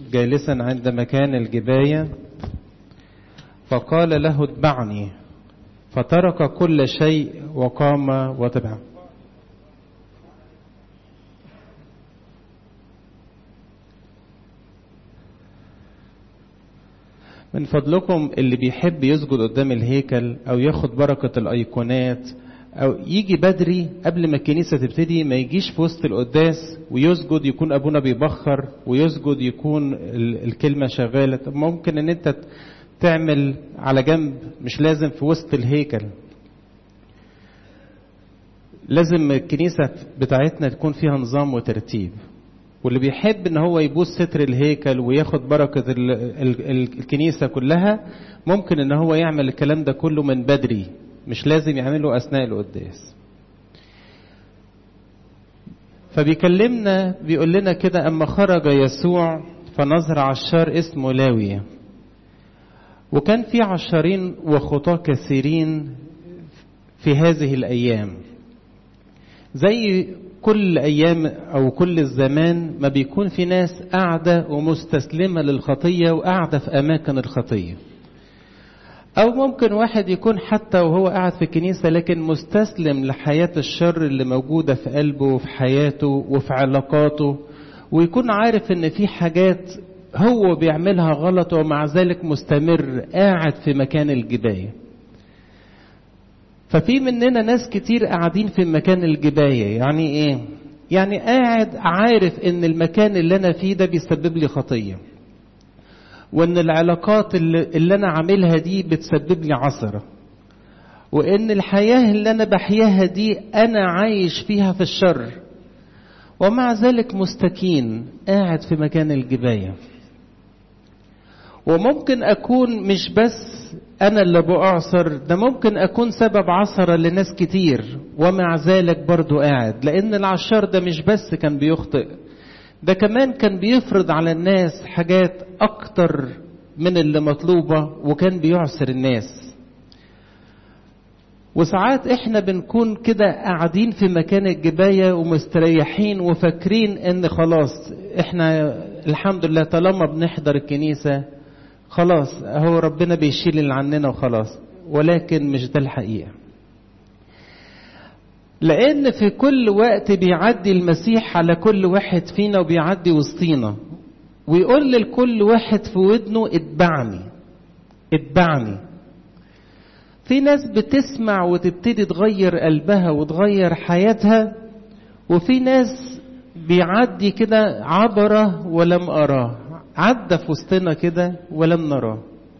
جالسا عند مكان الجباية فقال له اتبعني، فترك كل شيء وقام وتبعه. من فضلكم اللي بيحب يسجد قدام الهيكل او ياخد بركة الايقونات او يجي بدري قبل ما الكنيسة تبتدي، ما يجيش في وسط القداس ويسجد يكون ابونا بيبخر ويسجد يكون الكلمة شغالة. طب ممكن ان انت تعمل على جنب، مش لازم في وسط الهيكل. لازم الكنيسة بتاعتنا تكون فيها نظام وترتيب، واللي بيحب ان هو يبوس ستر الهيكل وياخد بركة الكنيسة كلها ممكن ان هو يعمل الكلام ده كله من بدري، مش لازم يعمله اثناء القداس. فبيكلمنا بيقول لنا كده: اما خرج يسوع فنظر عشار اسمه لاوي. وكان في عشارين وخطاة كثيرين في هذه الايام، زي كل ايام او كل الزمان ما بيكون في ناس قاعدة ومستسلمة للخطية وقاعدة في اماكن الخطية، او ممكن واحد يكون حتى وهو قاعد في الكنيسة لكن مستسلم لحياة الشر اللي موجودة في قلبه وفي حياته وفي علاقاته، ويكون عارف ان في حاجات هو بيعملها غلط ومع ذلك مستمر قاعد في مكان الجباية. ففي مننا ناس كتير قاعدين في مكان الجباية. يعني ايه؟ يعني قاعد عارف ان المكان اللي انا فيه ده بيسبب لي خطية، وان العلاقات اللي انا عاملها دي بتسبب لي عثرة، وان الحياة اللي انا بحياها دي انا عايش فيها في الشر، ومع ذلك مستكين قاعد في مكان الجباية. وممكن اكون مش بس انا اللي بعصر، ده ممكن اكون سبب عثرة لناس كتير ومع ذلك برضو قاعد، لان العشار ده مش بس كان بيخطئ، ده كمان كان بيفرض على الناس حاجات اكتر من اللي مطلوبة وكان بيعسر الناس. وساعات احنا بنكون كده قاعدين في مكان الجباية ومستريحين وفاكرين ان خلاص احنا الحمد لله طالما بنحضر الكنيسة خلاص هو ربنا بيشيل اللي عننا وخلاص، ولكن مش ده الحقيقة. لأن في كل وقت بيعدي المسيح على كل واحد فينا وبيعدي وسطينا ويقول لكل واحد في ودنه اتبعني اتبعني. في ناس بتسمع وتبتدي تغير قلبها وتغير حياتها، وفي ناس بيعدي كده عبره ولم أراه، عدى في وسطنا كده ولم نراه.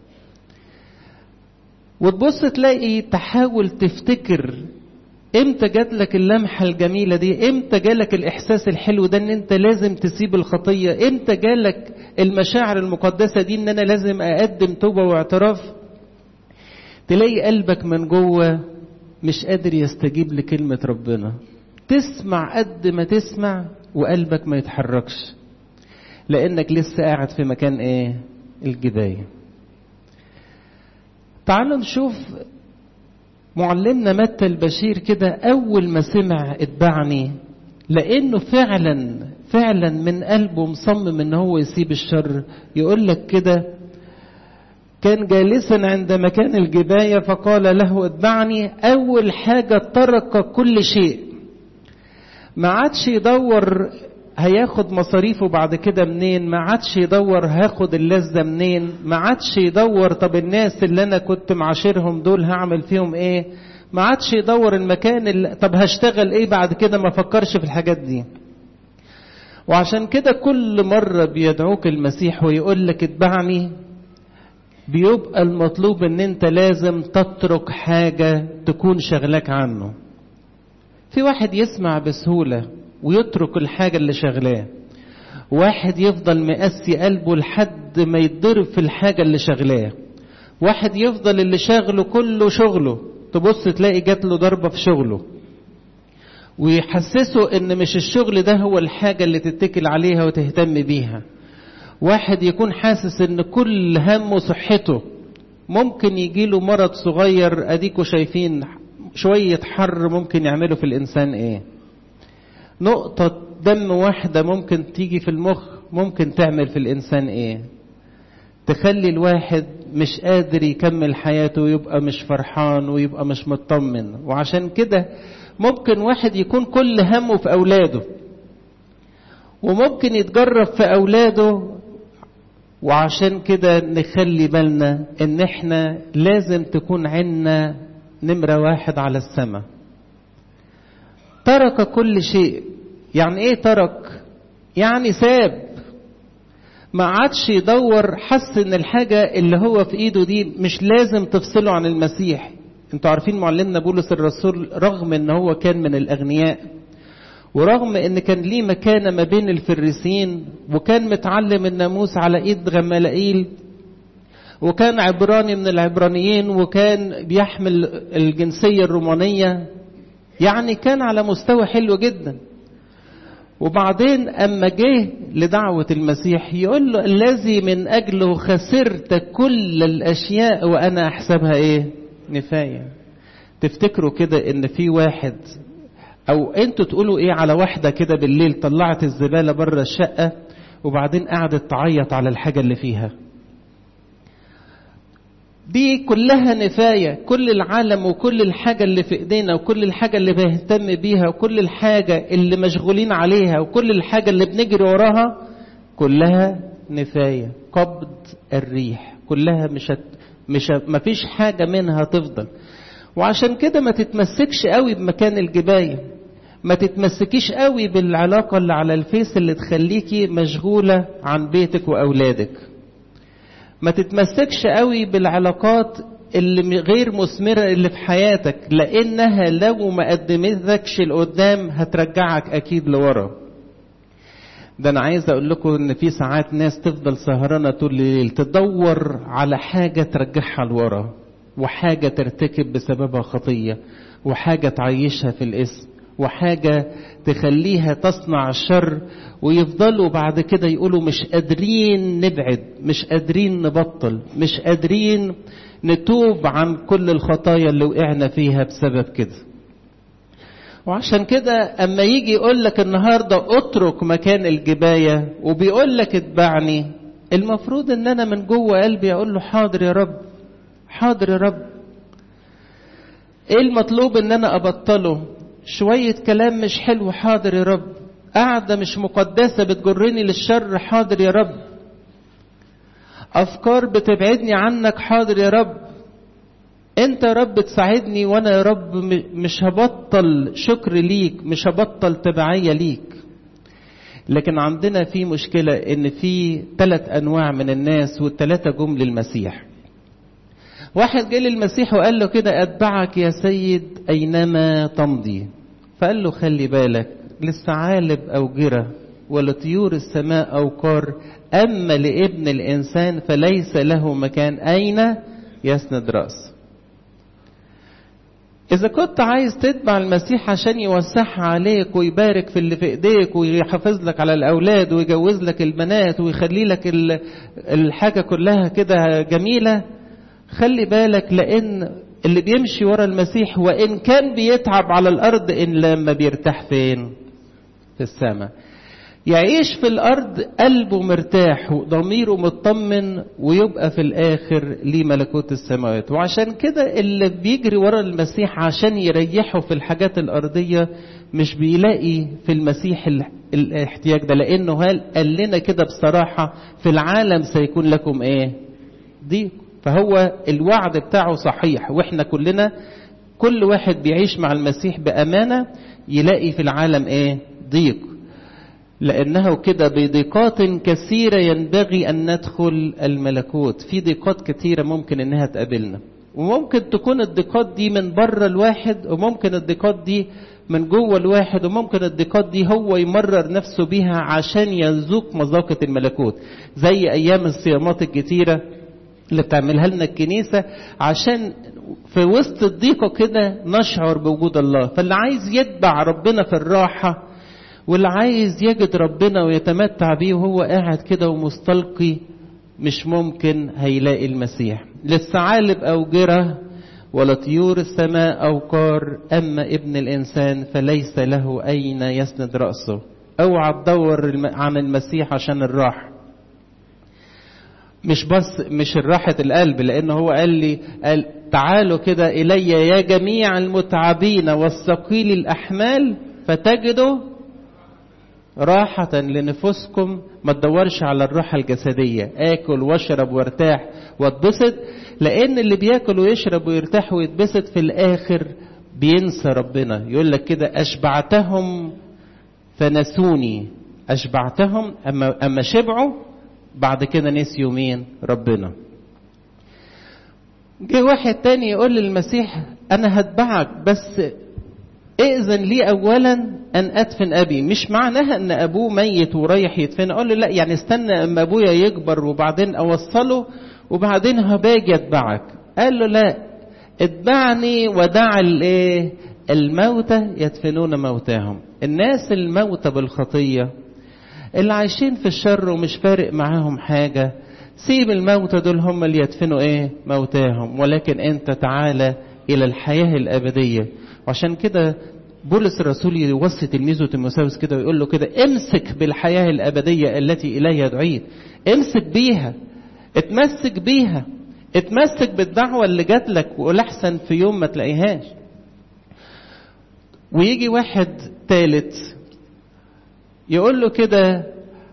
وتبص تلاقي تحاول تفتكر امتى جات لك اللمحة الجميلة دي، امتى جالك الاحساس الحلو ده ان انت لازم تسيب الخطية، امتى جالك المشاعر المقدسة دي ان انا لازم اقدم توبة واعتراف. تلاقي قلبك من جوه مش قادر يستجيب لكلمة ربنا، تسمع قد ما تسمع وقلبك ما يتحركش، لانك لسه قاعد في مكان ايه؟ الجباية. تعالوا نشوف معلمنا متى البشير كده اول ما سمع اتبعني، لانه فعلا من قلبه مصمم ان هو يسيب الشر. يقول لك كده: كان جالسا عند مكان الجباية فقال له اتبعني. اول حاجة ترك كل شيء، ما عادش يدور هياخد مصاريفه بعد كده منين، ما عادش يدور هاخد اللذة منين، ما عادش يدور طب الناس اللي انا كنت معاشرهم دول هعمل فيهم ايه، ما عادش يدور المكان طب هشتغل ايه بعد كده، ما فكرش في الحاجات دي. وعشان كده كل مرة بيدعوك المسيح ويقول لك اتبعني، بيبقى المطلوب ان انت لازم تترك حاجة تكون شغلك عنه. في واحد يسمع بسهولة ويترك الحاجة اللي شغلاه، واحد يفضل مقسي قلبه لحد ما يتضرب في الحاجة اللي شغلاه، واحد يفضل اللي شغله كله شغله، تبص تلاقي جات له ضربة في شغله ويحسسه ان مش الشغل ده هو الحاجة اللي تتكل عليها وتهتم بيها. واحد يكون حاسس ان كل همه صحته، ممكن يجيله مرض صغير اديكوا شايفين شوية حر ممكن يعملوا في الانسان ايه، نقطة دم واحدة ممكن تيجي في المخ ممكن تعمل في الإنسان إيه؟ تخلي الواحد مش قادر يكمل حياته ويبقى مش فرحان ويبقى مش مطمن. وعشان كده ممكن واحد يكون كل همه في أولاده، وممكن يتجرب في أولاده. وعشان كده نخلي بالنا إن إحنا لازم تكون عنا نمرة واحد على السماء. ترك كل شيء. يعني إيه ترك؟ يعني ساب، ما عادش يدور، حس ان الحاجة اللي هو في ايده دي مش لازم تفصله عن المسيح. انتوا عارفين معلمنا بولس الرسول رغم ان هو كان من الاغنياء، ورغم ان كان ليه مكانة ما بين الفريسيين، وكان متعلم الناموس على ايد غمالائيل، وكان عبراني من العبرانيين، وكان بيحمل الجنسية الرومانية، يعني كان على مستوى حلو جدا. وبعدين أما جه لدعوة المسيح يقول له الذي من أجله خسرت كل الأشياء وأنا أحسبها إيه؟ نفاية. تفتكروا كده إن في واحد، أو أنتوا تقولوا إيه على واحدة كده بالليل طلعت الزبالة بره الشقة وبعدين قعدت تعيط على الحاجة اللي فيها؟ دي كلها نفاية. كل العالم وكل الحاجة اللي في ايدينا وكل الحاجة اللي بنهتم بيها وكل الحاجة اللي مشغولين عليها وكل الحاجة اللي بنجري وراها كلها نفاية، قبض الريح، كلها ما فيش حاجة منها تفضل. وعشان كده ما تتمسكش قوي بمكان الجباية، ما تتمسكيش قوي بالعلاقة اللي على الفيس اللي تخليكي مشغولة عن بيتك وأولادك. ما تتمسكش قوي بالعلاقات اللي غير مثمرة اللي في حياتك، لأنها لو ما قدمتكش لقدام هترجعك أكيد لورا. ده أنا عايز أقول لكم إن في ساعات ناس تفضل سهرانة طول الليل تدور على حاجة ترجعها لورا، وحاجة ترتكب بسببها خطية، وحاجة تعيشها في الاسم، وحاجة تخليها تصنع الشر، ويفضلوا بعد كده يقولوا مش قادرين نبعد، مش قادرين نبطل، مش قادرين نتوب عن كل الخطايا اللي وقعنا فيها بسبب كده. وعشان كده اما يجي يقول لك النهارده اترك مكان الجباية وبيقول لك اتبعني، المفروض ان انا من جوه قلبي اقول له حاضر يا رب، حاضر يا رب. ايه المطلوب ان انا ابطله؟ شوية كلام مش حلو، حاضر يا رب. قاعدة مش مقدسة بتجرني للشر، حاضر يا رب. أفكار بتبعدني عنك، حاضر يا رب. أنت يا رب تساعدني، وأنا يا رب مش هبطل شكر ليك، مش هبطل تبعية ليك. لكن عندنا في مشكلة إن في 3 أنواع من الناس، والثلاثة جم للمسيح. واحد جه للمسيح وقال له كده أتبعك يا سيد أينما تمضي. فقال له خلي بالك، للثعالب أوجرة ولطيور السماء أوقار، أما لابن الإنسان فليس له مكان أين يسند رأس. إذا كنت عايز تتبع المسيح عشان يوسعها عليك ويبارك في اللي في إيديك ويحافظ لك على الأولاد ويجوز لك البنات ويخلي لك الحاجة كلها كده جميلة، خلي بالك، لأن اللي بيمشي ورا المسيح وإن كان بيتعب على الأرض إن لما بيرتاح فين؟ في السماء. يعيش في الأرض قلبه مرتاح وضميره مطمن، ويبقى في الآخر ليه ملكوت السماوات. وعشان كده اللي بيجري ورا المسيح عشان يريحه في الحاجات الأرضية مش بيلاقي في المسيح الاحتياج ده، لأنه قال لنا كده بصراحة في العالم سيكون لكم إيه؟ ضيق. فهو الوعد بتاعه صحيح، واحنا كلنا كل واحد بيعيش مع المسيح بأمانة يلاقي في العالم ايه؟ ضيق. لأنه كده بضيقات كثيرة ينبغي أن ندخل الملكوت. في ضيقات كثيرة ممكن أنها تقابلنا، وممكن تكون الضيقات دي من بره الواحد، وممكن الضيقات دي من جوه الواحد، وممكن الضيقات دي هو يمرر نفسه بيها عشان يذوق مذاقة الملكوت، زي أيام الصيامات الكثيرة اللي بتعملها لنا الكنيسة عشان في وسط الضيقة كده نشعر بوجود الله. فاللي عايز يتبع ربنا في الراحة، واللي عايز يجد ربنا ويتمتع بيه وهو قاعد كده ومستلقي، مش ممكن هيلاقي المسيح. للثعالب أوجرة ولطيور السماء أوقار، أما ابن الإنسان فليس له أين يسند رأسه. اوعى تدور عن المسيح عشان الراحة. مش الراحة القلب، لأنه هو قال تعالوا كده إلي يا جميع المتعبين والثقيل الأحمال فتجدوا راحة لنفوسكم. ما تدورش على الراحة الجسدية، آكل واشرب وارتاح واتبسط، لأن اللي بياكل ويشرب ويرتاح ويتبسط في الآخر بينسى ربنا. يقول لك كده أشبعتهم فنسوني، أشبعتهم أما شبعوا بعد كده نسيوا مين؟ ربنا. جه واحد تاني يقول للمسيح أنا هتبعك بس ائذن لي أولا أن أدفن أبي. مش معناها أن أبوه ميت ورايح يدفن. أقول له لا، يعني استنى أما أبويا يكبر وبعدين أوصله وبعدين هباجي أتبعك. قال له لا، اتبعني ودع الموتى يدفنون موتاهم. الناس الموتى بالخطية اللي عايشين في الشر ومش فارق معاهم حاجة، سيب الموتى دول هم اللي يدفنوا موتاهم، ولكن انت تعالى الى الحياة الابدية. وعشان كده بولس الرسول يوصي تلميذه تيموثاوس كده ويقول له كده امسك بالحياة الابدية التي اليها دعيت. امسك بيها، اتمسك بيها، اتمسك بالدعوة اللي جات لك، ولحسن في يوم ما تلاقيهاش. ويجي واحد ثالث يقول له كده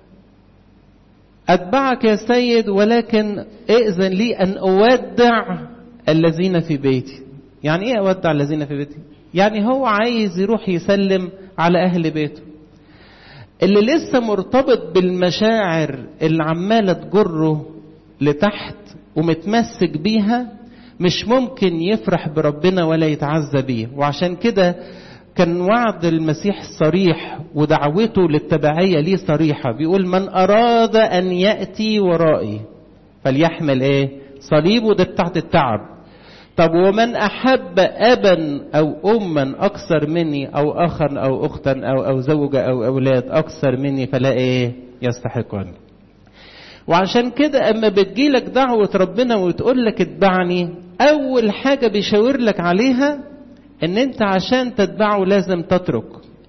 أتبعك يا سيد ولكن ائذن لي أن أودع الذين في بيتي. يعني إيه أودع الذين في بيتي؟ يعني هو عايز يروح يسلم على أهل بيته اللي لسه مرتبط بالمشاعر اللي عمالة تجره لتحت ومتمسك بيها، مش ممكن يفرح بربنا ولا يتعزى بيه. وعشان كده كان وعد المسيح صريح ودعوته للتبعية ليه صريحة. بيقول من أراد أن يأتي ورائي فليحمل صليبه. ده بتاعت التعب. طب ومن أحب أبا أو أما أكثر مني أو أخا أو أختا أو زوجة أو أولاد أكثر مني فلا يستحقني. وعشان كده أما بتجيلك دعوة ربنا وتقول لك اتبعني، أول حاجة بيشاور لك عليها ان انت عشان تتبعه لازم تترك.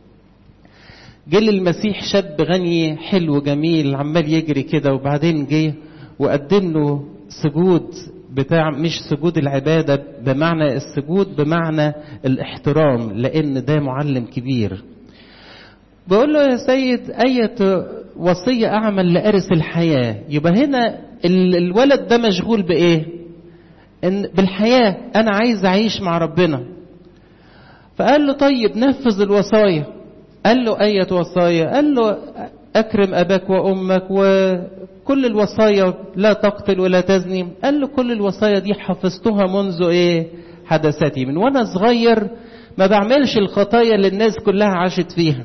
جه المسيح شاب غني حلو جميل عمال يجري كده، وبعدين جه وقدم له سجود بتاع، مش سجود العبادة بمعنى السجود بمعنى الاحترام، لان ده معلم كبير. بقول له يا سيد أية وصية أعمل لأرث الحياة؟ يبقى هنا الولد ده مشغول بإيه؟ إن بالحياة، أنا عايز أعيش مع ربنا. فقال له طيب نفذ الوصايا. قال له أية وصايا؟ قال له أكرم أباك وأمك وكل الوصايا، لا تقتل ولا تزني. قال له كل الوصايا دي حفظتها منذ حدثتي، من وأنا صغير ما بعملش الخطايا اللي الناس كلها عاشت فيها.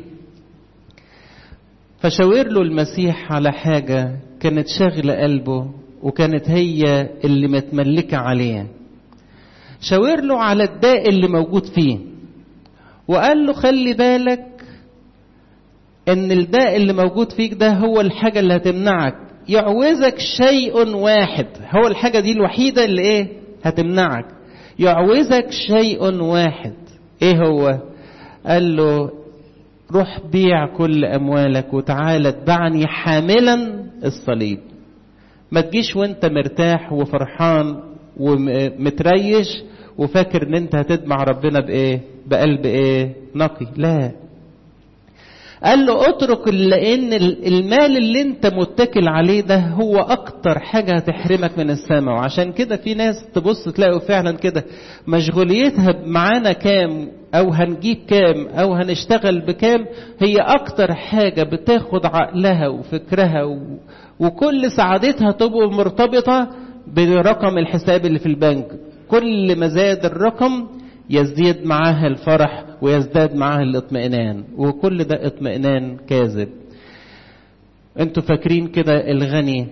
فشاور له المسيح على حاجة كانت شاغلة قلبه وكانت هي اللي متملكة عليه. شاور له على الداء اللي موجود فيه، وقال له خلي بالك ان الداء اللي موجود فيك ده هو الحاجة اللي هتمنعك. يعوزك شيء واحد، هو الحاجة دي الوحيدة اللي هتمنعك. يعوزك شيء واحد. ايه هو؟ قال له روح بيع كل اموالك وتعالى اتبعني حاملا الصليب. ما تجيش وانت مرتاح وفرحان ومتريش وفاكر ان انت هتتبع ربنا بقلب نقي. لا، قال له اترك، لان المال اللي انت متكل عليه ده هو اكتر حاجة هتحرمك من السماء. وعشان كده في ناس تبص تلاقوا فعلا كده مشغوليتها معانا كام او هنجيب كام او هنشتغل بكام، هي اكتر حاجة بتاخد عقلها وفكرها وكل سعادتها تبقى مرتبطة برقم الحساب اللي في البنك. كل ما زاد الرقم يزيد معاها الفرح ويزداد معاها الاطمئنان، وكل ده اطمئنان كاذب. انتوا فاكرين كده الغني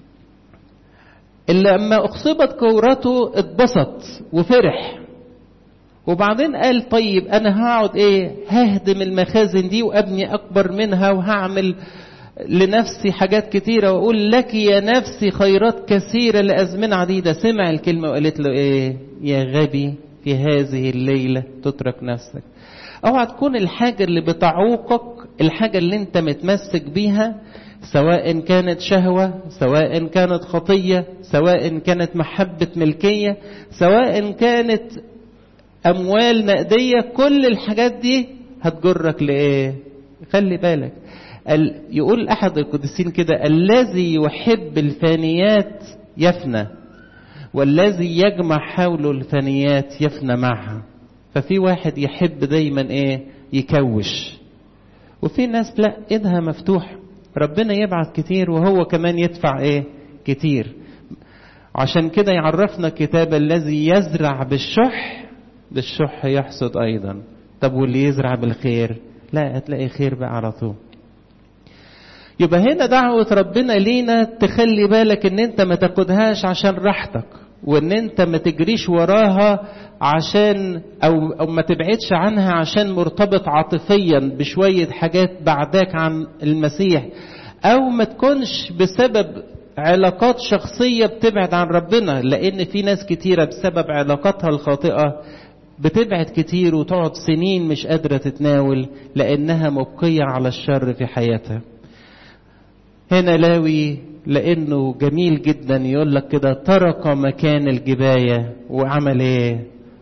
اللي لما اخصبت كورته اتبسط وفرح، وبعدين قال طيب انا هقعد ههدم المخازن دي وابني اكبر منها وهعمل لنفسي حاجات كتيرة واقول لك يا نفسي خيرات كثيرة لازمنة عديدة. سمع الكلمة وقالت له يا غبي في هذه الليلة تترك نفسك. اوعى تكون الحاجة اللي بتعوقك الحاجة اللي انت متمسك بيها، سواء كانت شهوة، سواء كانت خطية، سواء كانت محبة ملكية، سواء كانت أموال نقدية، كل الحاجات دي هتجرك لإيه؟ خلي بالك. يقول أحد القديسين كده: الذي يحب الفانيات يفنى، والذي يجمع حوله الفانيات يفنى معها. ففي واحد يحب دايما ايه؟ يكوش. وفي ناس لا، ايدها مفتوح، ربنا يبعث كتير وهو كمان يدفع ايه؟ كتير. عشان كده يعرفنا الكتاب: الذي يزرع بالشح يحصد ايضا. طب واللي يزرع بالخير؟ لا، هتلاقي خير بقى على طول. يبقى هنا دعوة ربنا لينا تخلي بالك ان انت ما تاخدهاش عشان راحتك، وان انت ما تجريش وراها عشان او ما تبعدش عنها عشان مرتبط عاطفيا بشوية حاجات بعداك عن المسيح، او ما تكونش بسبب علاقات شخصية بتبعد عن ربنا. لان في ناس كتيرة بسبب علاقاتها الخاطئة بتبعد كتير وتقعد سنين مش قادرة تتناول لانها مبقية على الشر في حياتها. هنا لاوي لانه جميل جدا يقول لك كده: ترك مكان الجباية وعمل ايه؟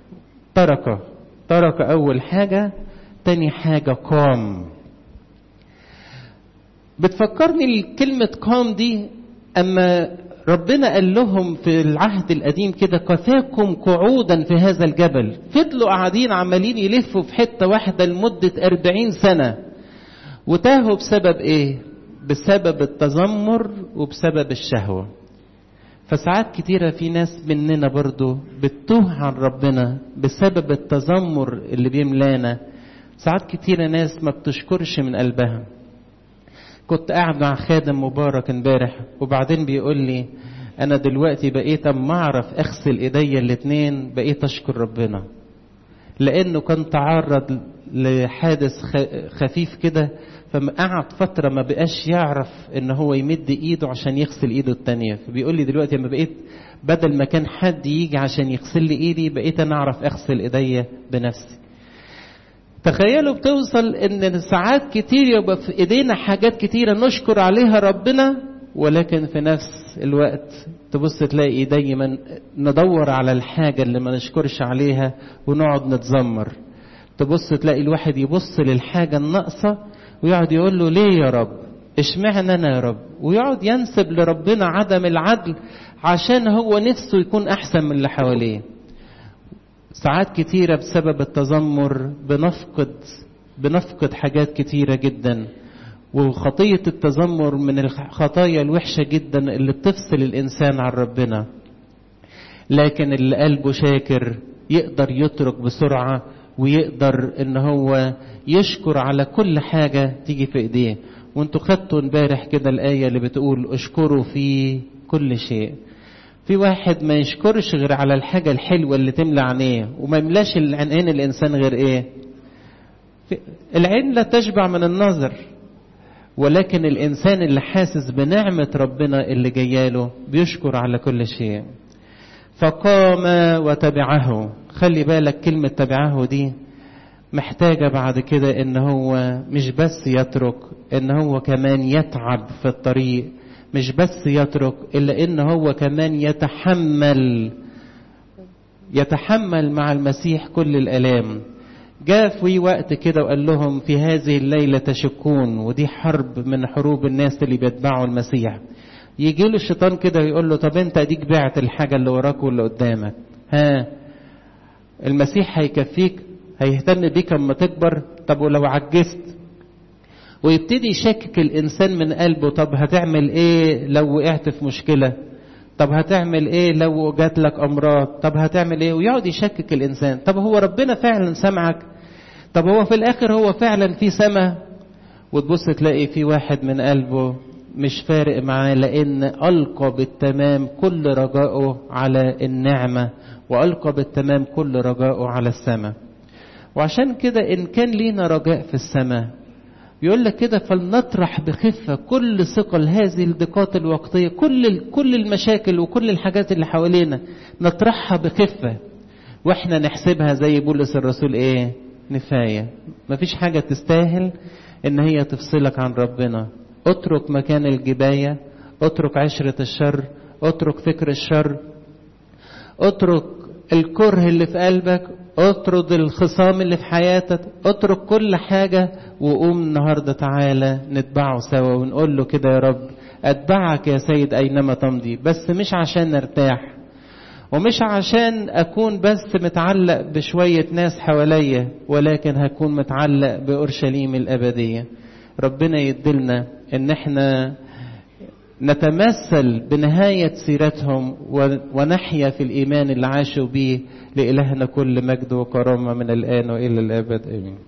ترك اول حاجة. تاني حاجة قام. بتفكرني كلمة قام دي اما ربنا قال لهم في العهد القديم كده: كفاكم قعودا في هذا الجبل. فضلوا قاعدين عمالين يلفوا في حتة واحدة لمدة 40 سنة، وتاهوا بسبب ايه؟ بسبب التذمر وبسبب الشهوة. فساعات كتيرة في ناس مننا برضو بتتوه عن ربنا بسبب التذمر اللي بيملانا. ساعات كتيرة ناس ما بتشكرش من قلبها. كنت قاعد مع خادم مبارك امبارح، وبعدين بيقول لي: انا دلوقتي بقيت اما اعرف اغسل ايديا الاتنين بقيت اشكر ربنا، لانه كان تعرض لحادث خفيف كده، فقعد فترة ما بقاش يعرف ان هو يمد ايده عشان يغسل ايده التانية. فبيقول لي دلوقتي لما بقيت بدل ما كان حد يجي عشان يغسل لي ايدي بقيت انا اعرف اغسل ايديا بنفسي. تخيلوا بتوصل ان ساعات كتير يبقى في ايدينا حاجات كتيرة نشكر عليها ربنا، ولكن في نفس الوقت تبص تلاقي دايما ندور على الحاجة اللي ما نشكرش عليها ونقعد نتذمر. تبص تلاقي الواحد يبص للحاجة الناقصة ويقعد يقول له: ليه يا رب؟ اشمعنى انا يا رب؟ ويقعد ينسب لربنا عدم العدل عشان هو نفسه يكون احسن من اللي حواليه. ساعات كتيرة بسبب التذمر بنفقد حاجات كتيرة جدا. وخطية التذمر من الخطايا الوحشة جدا اللي بتفصل الإنسان عن ربنا. لكن اللي قلبه شاكر يقدر يترك بسرعة، ويقدر ان هو يشكر على كل حاجة تيجي في ايديه. وانتوا خدتوا امبارح كده الآية اللي بتقول: اشكروا في كل شيء. في واحد ما يشكرش غير على الحاجة الحلوة اللي تملى عينيه، وما يملاش عينين الإنسان غير ايه؟ العين لا تشبع من النظر، ولكن الإنسان اللي حاسس بنعمة ربنا اللي جاياله بيشكر على كل شيء. فقام وتبعه. خلي بالك كلمة تبعه دي محتاجة بعد كده ان هو مش بس يترك، ان هو كمان يتعب في الطريق. مش بس يترك، الا ان هو كمان يتحمل مع المسيح كل الآلام. جاء في وقت كده وقال لهم: في هذه الليلة تشكون. ودي حرب من حروب الناس اللي بيتبعوا المسيح. يجي له الشيطان كده ويقول له: طب انت اديك بعت الحاجة اللي وراك واللي قدامك، المسيح هيكفيك؟ هيهتم بيك اما تكبر؟ طب ولو عجزت؟ ويبتدي يشكك الانسان من قلبه: طب هتعمل ايه لو وقعت في مشكلة؟ طب هتعمل ايه لو جات لك امراض؟ طب هتعمل ايه؟ ويقعد يشكك الانسان. طب هو ربنا فعلا سمعك؟ طب هو في الاخر هو فعلا في سماء؟ وتبص تلاقي في واحد من قلبه مش فارق معاه، لان ألقى بالتمام كل رجائه على النعمة، وألقى بالتمام كل رجائه على السماء. وعشان كده إن كان لينا رجاء في السماء بيقول لك كده: فلنطرح بخفة كل ثقل هذه الضيقات الوقتية. كل المشاكل وكل الحاجات اللي حوالينا نطرحها بخفة، واحنا نحسبها زي بولس الرسول ايه؟ نفاية. مفيش حاجة تستاهل ان هي تفصلك عن ربنا. اترك مكان الجباية، اترك عشرة الشر، اترك فكر الشر، اترك الكره اللي في قلبك، اطرد الخصام اللي في حياتك، اترك كل حاجة وقوم النهاردة تعالى نتبعه سوا ونقول له كده: يا رب اتبعك يا سيد اينما تمضي، بس مش عشان نرتاح ومش عشان اكون بس متعلق بشوية ناس حواليا، ولكن هكون متعلق بأورشليم الأبدية. ربنا يدلنا ان احنا نتمثل بنهاية سيرتهم ونحيا في الإيمان اللي عاشوا به. لإلهنا كل مجد وكرامة من الآن وإلى الأبد آمين.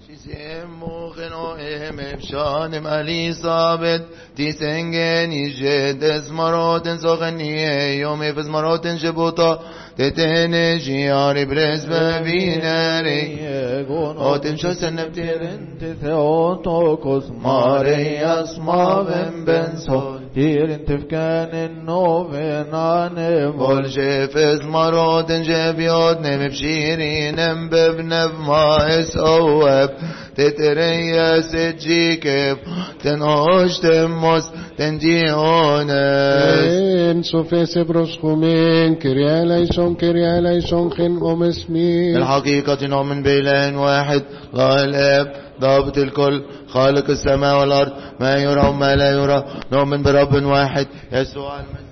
بشانم أليصابت تيسنجني جد اسمراتن سخنية يومي في اسمراتن جبوطة تتنجي عاري برز ببيناري اوتن شسن نبتيرن تثيوتوكوس ماريا اسمابن بنسو تيرن تفكان النوفين عنهم والجيف اسمراتن جبيوت نمبشيرين ببنب ما اسواب تتريا سجيكف تنوش تموس تنديونس سوفي سبرسخومين كريا ليسون خن اسمي الحقيقة نؤمن بإله واحد الله الآب ضابط الكل خالق السماء والأرض ما يرى وما لا يرى. نؤمن برب واحد يسوع المسيح